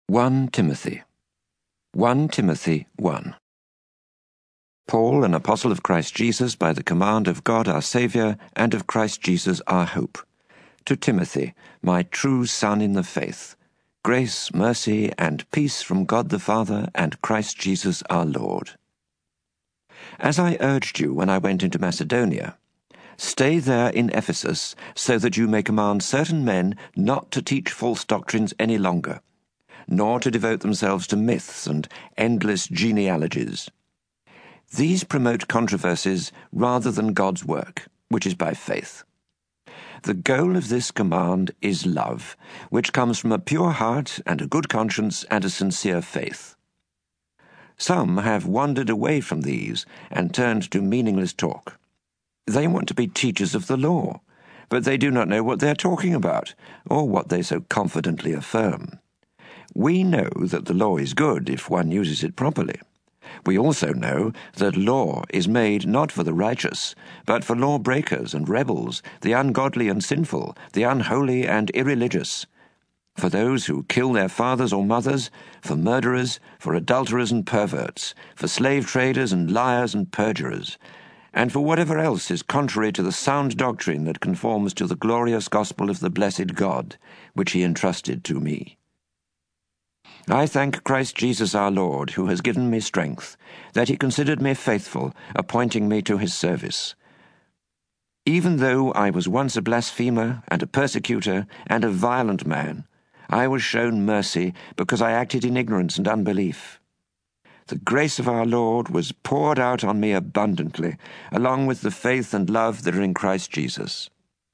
1 Timothy 1 Timothy 1 Paul, an apostle of Christ Jesus, by the command of God our Saviour, and of Christ Jesus our hope. To Timothy, my true son in the faith, grace, mercy, and peace from God the Father and Christ Jesus our Lord. As I urged you when I went into Macedonia, stay there in Ephesus, so that you may command certain men not to teach false doctrines any longer, nor to devote themselves to myths and endless genealogies. These promote controversies rather than God's work, which is by faith. The goal of this command is love, which comes from a pure heart and a good conscience and a sincere faith. Some have wandered away from these and turned to meaningless talk. They want to be teachers of the law, but they do not know what they are talking about, or what they so confidently affirm. We know that the law is good if one uses it properly. We also know that law is made not for the righteous, but for lawbreakers and rebels, the ungodly and sinful, the unholy and irreligious, for those who kill their fathers or mothers, for murderers, for adulterers and perverts, for slave traders and liars and perjurers, and for whatever else is contrary to the sound doctrine that conforms to the glorious gospel of the blessed God, which he entrusted to me. I thank Christ Jesus our Lord, who has given me strength, that he considered me faithful, appointing me to his service. Even though I was once a blasphemer and a persecutor and a violent man, I was shown mercy because I acted in ignorance and unbelief. The grace of our Lord was poured out on me abundantly, along with the faith and love that are in Christ Jesus.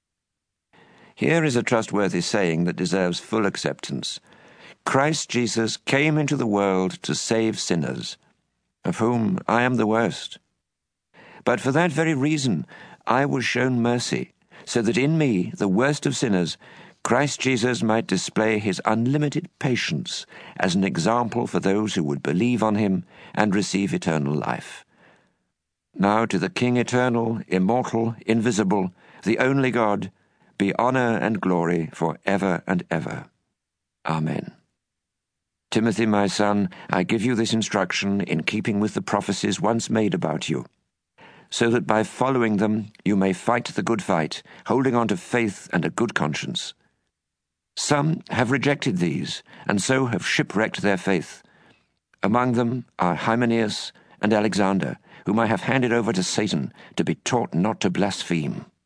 Here is a trustworthy saying that deserves full acceptance. Christ Jesus came into the world to save sinners, of whom I am the worst. But for that very reason I was shown mercy, so that in me, the worst of sinners, Christ Jesus might display his unlimited patience as an example for those who would believe on him and receive eternal life. Now to the King eternal, immortal, invisible, the only God, be honor and glory for ever and ever. Amen. Timothy, my son, I give you this instruction in keeping with the prophecies once made about you, so that by following them you may fight the good fight, holding on to faith and a good conscience. Some have rejected these, and so have shipwrecked their faith. Among them are Hymenaeus and Alexander, whom I have handed over to Satan to be taught not to blaspheme.